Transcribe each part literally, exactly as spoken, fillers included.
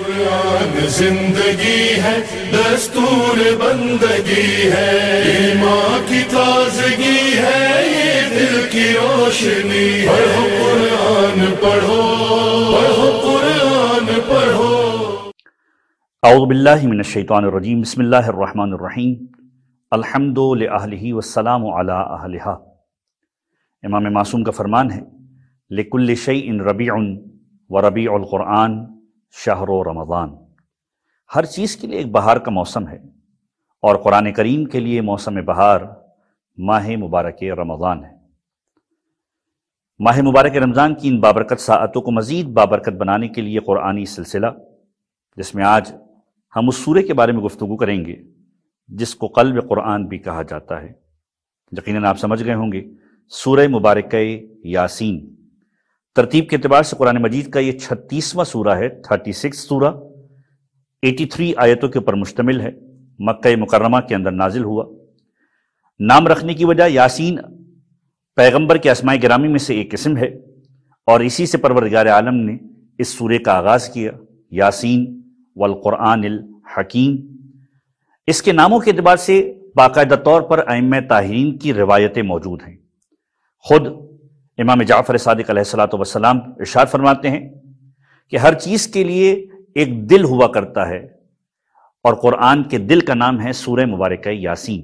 قرآن زندگی ہے، دستور بندگی ہے، ایمان کی تازگی ہے، یہ دل کی روشنی ہے۔ پڑھو قرآن پڑھو، پڑھو قرآن پڑھو۔ اعوذ باللہ من الشیطان الرجیم، بسم اللہ الرحمن الرحیم، الحمد لأہلہ والسلام علی اہلہا۔ امام معصوم کا فرمان ہے، لکل شیء ربیع وربیع القرآن شہر رمضان۔ ہر چیز کے لیے ایک بہار کا موسم ہے، اور قرآن کریم کے لیے موسم بہار ماہ مبارک رمضان ہے۔ ماہ مبارک رمضان کی ان بابرکت ساعتوں کو مزید بابرکت بنانے کے لیے قرآنی سلسلہ، جس میں آج ہم اس سورے کے بارے میں گفتگو کریں گے جس کو قلب قرآن بھی کہا جاتا ہے۔ یقیناً آپ سمجھ گئے ہوں گے، سورہ مبارکہ یاسین ترتیب کے اعتبار سے قرآن مجید کا یہ چھتیسواں سورہ ہے، تھرٹی سکس سورہ، ایٹی تھری آیتوں کے اوپر مشتمل ہے، مکہ مکرمہ کے اندر نازل ہوا۔ نام رکھنے کی وجہ، یاسین پیغمبر کے اسماء گرامی میں سے ایک اسم ہے، اور اسی سے پروردگار عالم نے اس سورے کا آغاز کیا، یاسین والقرآن الحکیم۔ اس کے ناموں کے اعتبار سے باقاعدہ طور پر ائمہ طاہرین کی روایتیں موجود ہیں۔ خود امام جعفر صادق علیہ الصلوۃ والسلام ارشاد فرماتے ہیں کہ ہر چیز کے لیے ایک دل ہوا کرتا ہے، اور قرآن کے دل کا نام ہے سورہ مبارکہ یاسین۔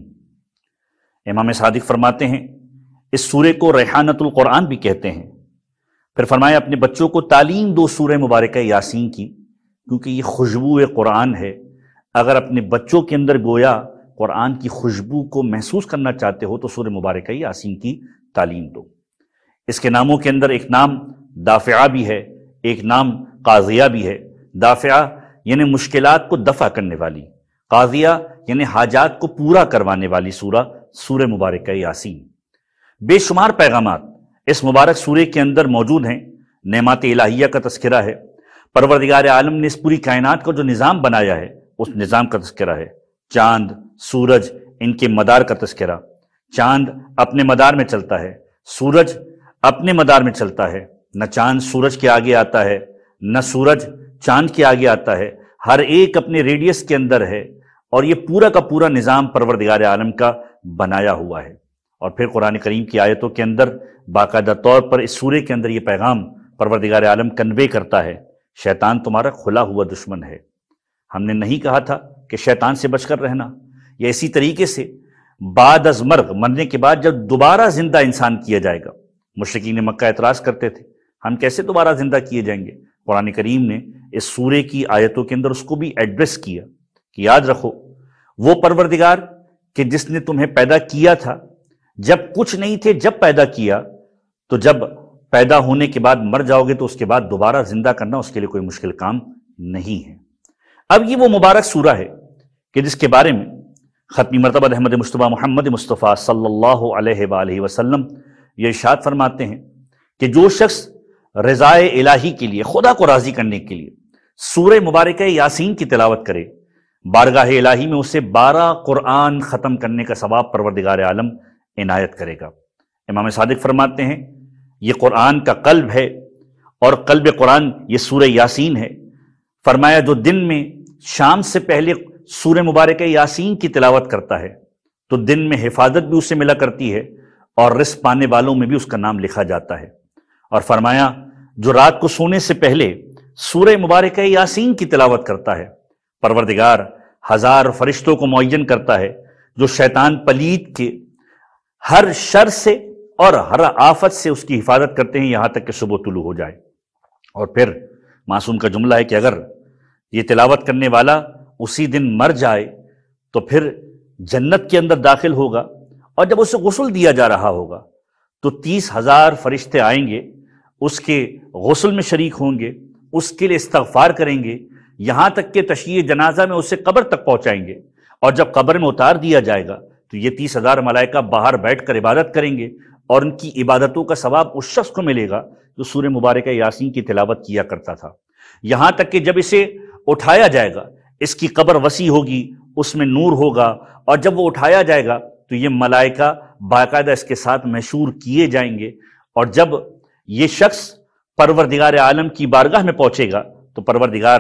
امام صادق فرماتے ہیں اس سورے کو ریحانۃ القرآن بھی کہتے ہیں۔ پھر فرمایا اپنے بچوں کو تعلیم دو سورہ مبارکہ یاسین کی، کیونکہ یہ خوشبو قرآن ہے۔ اگر اپنے بچوں کے اندر گویا قرآن کی خوشبو کو محسوس کرنا چاہتے ہو تو سورہ مبارکہ یاسین کی تعلیم دو۔ اس کے ناموں کے اندر ایک نام دافعہ بھی ہے، ایک نام قاضیہ بھی ہے۔ دافعہ یعنی مشکلات کو دفع کرنے والی، قاضیہ یعنی حاجات کو پورا کروانے والی سورہ سورہ مبارکہ یاسین۔ بے شمار پیغامات اس مبارک سورے کے اندر موجود ہیں۔ نعمات الہیہ کا تذکرہ ہے، پروردگار عالم نے اس پوری کائنات کا جو نظام بنایا ہے اس نظام کا تذکرہ ہے۔ چاند، سورج، ان کے مدار کا تذکرہ۔ چاند اپنے مدار میں چلتا ہے، سورج اپنے مدار میں چلتا ہے، نہ چاند سورج کے آگے آتا ہے، نہ سورج چاند کے آگے آتا ہے، ہر ایک اپنے ریڈیس کے اندر ہے، اور یہ پورا کا پورا نظام پروردگار عالم کا بنایا ہوا ہے۔ اور پھر قرآن کریم کی آیتوں کے اندر باقاعدہ طور پر اس سورے کے اندر یہ پیغام پروردگار عالم کنوے کرتا ہے، شیطان تمہارا کھلا ہوا دشمن ہے۔ ہم نے نہیں کہا تھا کہ شیطان سے بچ کر رہنا، یا اسی طریقے سے بعد از مرگ، مرنے کے بعد جب دوبارہ زندہ انسان کیا جائے گا۔ مشرکین مکہ اعتراض کرتے تھے، ہم کیسے دوبارہ زندہ کیے جائیں گے؟ قرآن کریم نے اس سورے کی آیتوں کے اندر اس کو بھی ایڈریس کیا کہ یاد رکھو وہ پروردگار کہ جس نے تمہیں پیدا کیا تھا جب کچھ نہیں تھے، جب پیدا کیا تو جب پیدا ہونے کے بعد مر جاؤ گے تو اس کے بعد دوبارہ زندہ کرنا اس کے لیے کوئی مشکل کام نہیں ہے۔ اب یہ وہ مبارک سورہ ہے کہ جس کے بارے میں ختمی مرتبہ احمد مصطفیٰ محمد مصطفیٰ صلی اللہ علیہ وآلہ وسلم یہ ارشاد فرماتے ہیں کہ جو شخص رضائے الہی کے لیے، خدا کو راضی کرنے کے لیے سورہ مبارکہ یاسین کی تلاوت کرے، بارگاہ الہی میں اسے بارہ قرآن ختم کرنے کا ثواب پروردگار عالم عنایت کرے گا۔ امام صادق فرماتے ہیں یہ قرآن کا قلب ہے، اور قلب قرآن یہ سورہ یاسین ہے۔ فرمایا جو دن میں شام سے پہلے سورہ مبارکہ یاسین کی تلاوت کرتا ہے تو دن میں حفاظت بھی اسے ملا کرتی ہے، اور رزق پانے والوں میں بھی اس کا نام لکھا جاتا ہے۔ اور فرمایا جو رات کو سونے سے پہلے سورہ مبارکہ یاسین کی تلاوت کرتا ہے، پروردگار ہزار فرشتوں کو معین کرتا ہے جو شیطان پلید کے ہر شر سے اور ہر آفت سے اس کی حفاظت کرتے ہیں یہاں تک کہ صبح طلوع ہو جائے۔ اور پھر معصوم کا جملہ ہے کہ اگر یہ تلاوت کرنے والا اسی دن مر جائے تو پھر جنت کے اندر داخل ہوگا، اور جب اسے غسل دیا جا رہا ہوگا تو تیس ہزار فرشتے آئیں گے، اس کے غسل میں شریک ہوں گے، اس کے لیے استغفار کریں گے، یہاں تک کہ تشییع جنازہ میں اسے قبر تک پہنچائیں گے۔ اور جب قبر میں اتار دیا جائے گا تو یہ تیس ہزار ملائکہ باہر بیٹھ کر عبادت کریں گے، اور ان کی عبادتوں کا ثواب اس شخص کو ملے گا جو سورہ مبارکہ یاسین کی تلاوت کیا کرتا تھا۔ یہاں تک کہ جب اسے اٹھایا جائے گا، اس کی قبر وسیع ہوگی، اس میں نور ہوگا، اور جب وہ اٹھایا جائے گا تو یہ ملائکہ باقاعدہ اس کے ساتھ محشور کیے جائیں گے، اور جب یہ شخص پروردگار عالم کی بارگاہ میں پہنچے گا تو پروردگار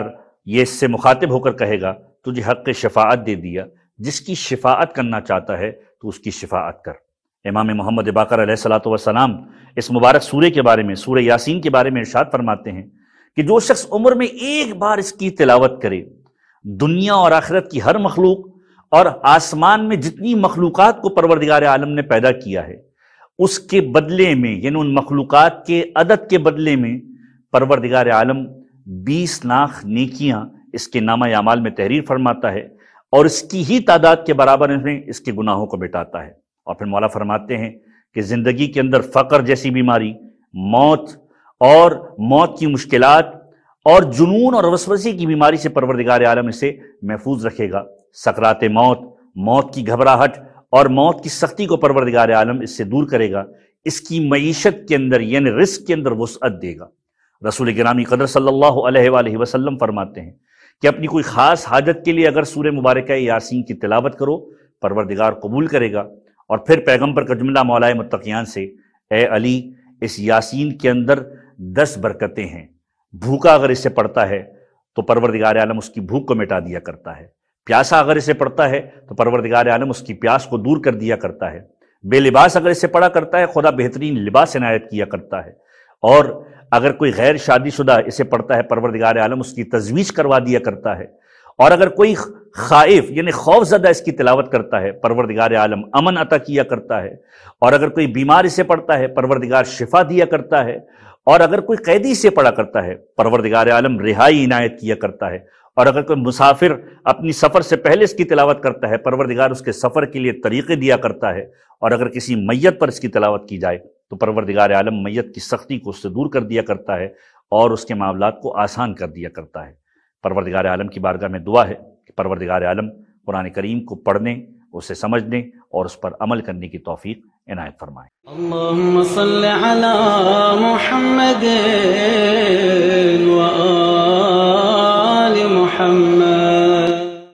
یہ اس سے مخاطب ہو کر کہے گا تجھے حق شفاعت دے دیا، جس کی شفاعت کرنا چاہتا ہے تو اس کی شفاعت کر۔ امام محمد باقر علیہ الصلوۃ والسلام اس مبارک سورے کے بارے میں، سورہ یاسین کے بارے میں ارشاد فرماتے ہیں کہ جو شخص عمر میں ایک بار اس کی تلاوت کرے، دنیا اور آخرت کی ہر مخلوق اور آسمان میں جتنی مخلوقات کو پروردگار عالم نے پیدا کیا ہے، اس کے بدلے میں، یعنی ان مخلوقات کے عدد کے بدلے میں، پروردگار عالم بیس لاکھ نیکیاں اس کے نامہ اعمال میں تحریر فرماتا ہے اور اس کی ہی تعداد کے برابر میں اس کے گناہوں کو مٹاتا ہے۔ اور پھر مولا فرماتے ہیں کہ زندگی کے اندر فقر جیسی بیماری، موت اور موت کی مشکلات اور جنون اور وسوسے کی بیماری سے پروردگار عالم اسے محفوظ رکھے گا۔ سکرات موت، موت کی گھبراہٹ اور موت کی سختی کو پروردگار عالم اس سے دور کرے گا، اس کی معیشت کے اندر یعنی رزق کے اندر وسعت دے گا۔ رسول گرامی قدر صلی اللہ علیہ وآلہ وسلم فرماتے ہیں کہ اپنی کوئی خاص حاجت کے لیے اگر سورہ مبارکہ یاسین کی تلاوت کرو، پروردگار قبول کرے گا۔ اور پھر پیغمبر کا جملہ مولائے متقیان سے، اے علی اس یاسین کے اندر دس برکتیں ہیں، بھوکا اگر اسے پڑھتا ہے تو پروردگار عالم اس کی بھوک کو مٹا دیا کرتا ہے، پیاسا اگر اسے پڑھتا ہے تو پروردگار عالم اس کی پیاس کو دور کر دیا کرتا ہے، بے لباس اگر اسے پڑھا کرتا ہے خدا بہترین لباس عنایت کیا کرتا ہے، اور اگر کوئی غیر شادی شدہ اسے پڑھتا ہے پروردگار عالم اس کی تزویج کروا دیا کرتا ہے، اور اگر کوئی خائف یعنی خوف زدہ اس کی تلاوت کرتا ہے پروردگار عالم امن عطا کیا کرتا ہے، اور اگر کوئی بیمار اسے پڑھتا ہے پروردگار شفا دیا کرتا ہے، اور اگر کوئی قیدی سے پڑھا کرتا ہے پروردگار عالم رہائی عنایت کیا کرتا ہے، اور اگر کوئی مسافر اپنی سفر سے پہلے اس کی تلاوت کرتا ہے پروردگار اس کے سفر کے لیے طریقے دیا کرتا ہے، اور اگر کسی میت پر اس کی تلاوت کی جائے تو پروردگار عالم میت کی سختی کو اس سے دور کر دیا کرتا ہے اور اس کے معاملات کو آسان کر دیا کرتا ہے۔ پروردگار عالم کی بارگاہ میں دعا ہے کہ پروردگار عالم قرآن کریم کو پڑھنے، اسے سمجھنے اور اس پر عمل کرنے کی توفیق عنایت فرمائے۔ اللہم صل علی محمد